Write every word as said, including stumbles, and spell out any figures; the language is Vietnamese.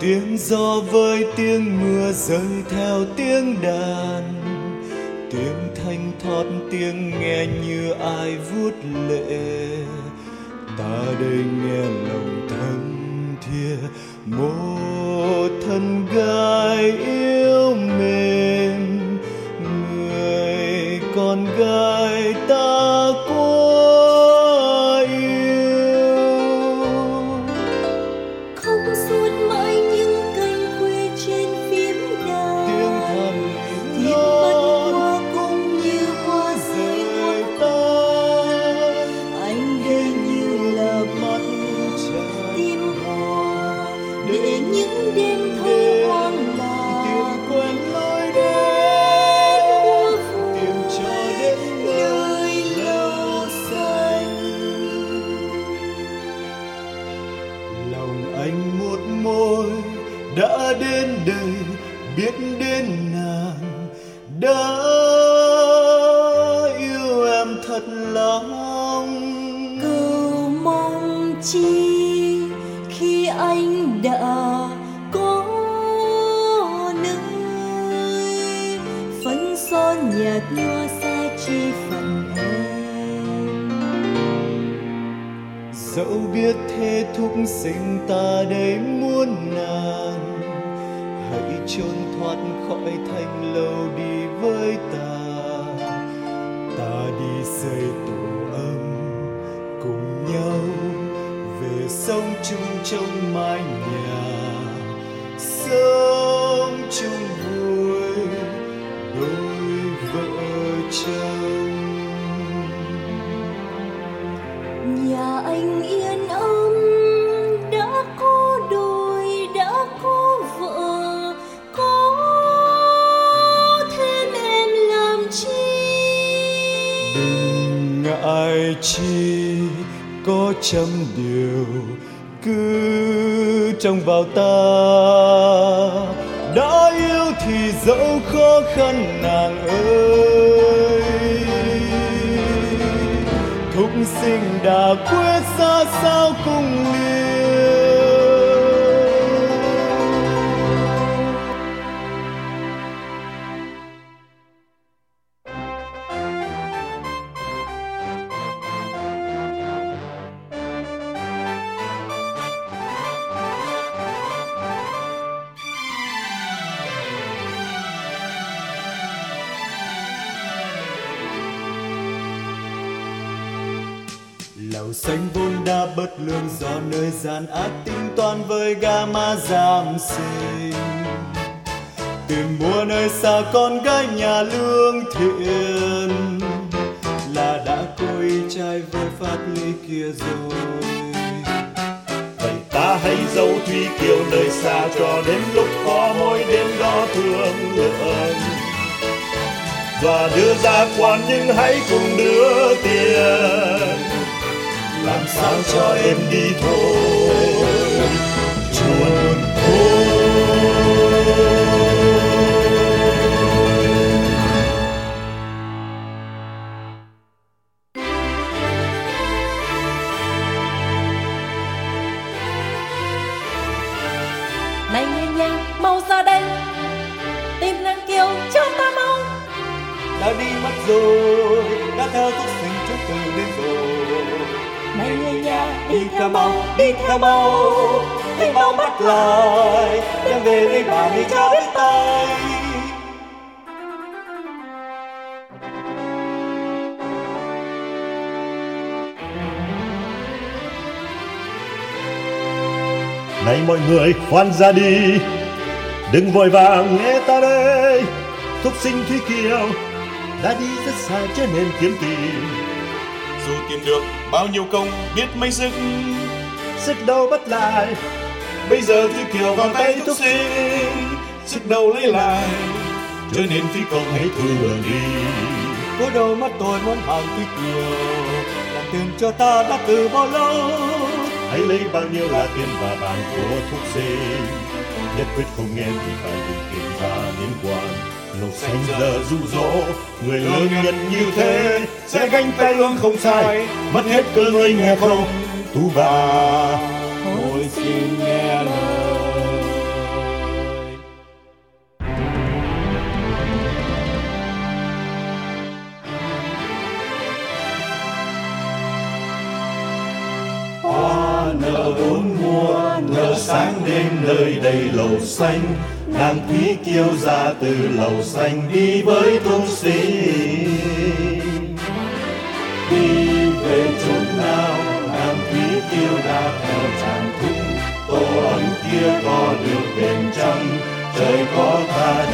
Tiếng gió với tiếng mưa rơi theo tiếng đàn, tiếng thanh thoát tiếng nghe như ai vuốt lệ. Ta đây nghe lòng thầm thia một thân gái yêu mến, người con gái ta quá yêu. Không suốt mãi những cánh quê trên phím đàn, Tiếng thầm thiết bất hoa cũng như hoa rơi tan. Anh đây như là mắt tim hòa, để những đêm thâu hoang lạc tìm quen lối đến, tìm cho đến nơi lâu xanh. lòng anh một môi đã đến đây, biết đến nàng đã yêu em thật lòng. Cầu mong chi khi anh đã có nơi, phấn son nhạt nhòa xa chi phần em. Dẫu biết thế thúc sinh ta đây muốn nàng, hãy trốn thoát khỏi thành lâu đi với ta. Ta đi xây tổ ấm cùng nhau, về sống chung trong mái nhà, sống chung vui đôi vợ chồng. Nhà anh yên ấm đã có đôi đã có vợ, có thêm em làm chi. Đừng ngại chi có trăm điều, cứ trông vào ta. Đã yêu thì dẫu khó khăn nàng ơi, thúc sinh đã quyết xa sao cùng liêu. Lầu xanh vốn đã bất lương do nơi gian ác tính toán với gà ma giam sinh. Tìm mua nơi xa con gái nhà lương thiện, là đã có ý trai với pháp lý kia rồi. Vậy ta hãy dấu Thúy Kiều nơi xa, cho đến lúc có mỗi đêm đó thương lượng. Và đưa ra quan nhưng hãy cùng đưa tiền, làm sao cho em đi thôi, chuồn thôi. Này nghe nhanh mau ra đây, tìm nàng Kiều cho ta mau. Đã đi mất rồi, đã theo thúc sinh trước từ đến rồi. Này người nhà Đi theo mau, đi theo mau, hãy mau bắt lại, đem về đây bà đi cho biết tay. Này mọi người khoan ra đi, đừng vội vàng nghe ta đây. Thúc sinh Thúy Kiều đã đi rất xa cho nên kiếm tìm. Dù tìm được bao nhiêu công biết mấy sức, Sức đâu bắt lại, bây giờ Thúy Kiều vào tay thúc sinh, sức đâu lấy lại, cho nên phi công hãy thường đi. Có đâu mắt tôi muốn hàng Thúy Kiều, làm tiền cho ta đã từ bao lâu. Hãy lấy bao nhiêu là tiền và vàng của thúc sinh, nhất quyết không nghe thì phải dùng tiền ra liên quan. Lầu xanh giờ rụ rỗ, người lớn nhận như thế sẽ gánh tay lương không sai, mất hết cơ ngơi nghe không tú bà. Ôi xin nghe lời bốn mùa, nở sáng đêm nơi đây lầu xanh. Nàng Thúy Kiêu ra từ lầu xanh đi với tung sinh. Đi về chốn nào nàng Thúy Kiêu đã theo chàng thúc, tổ ấm kia có được bền chăng, trời có tha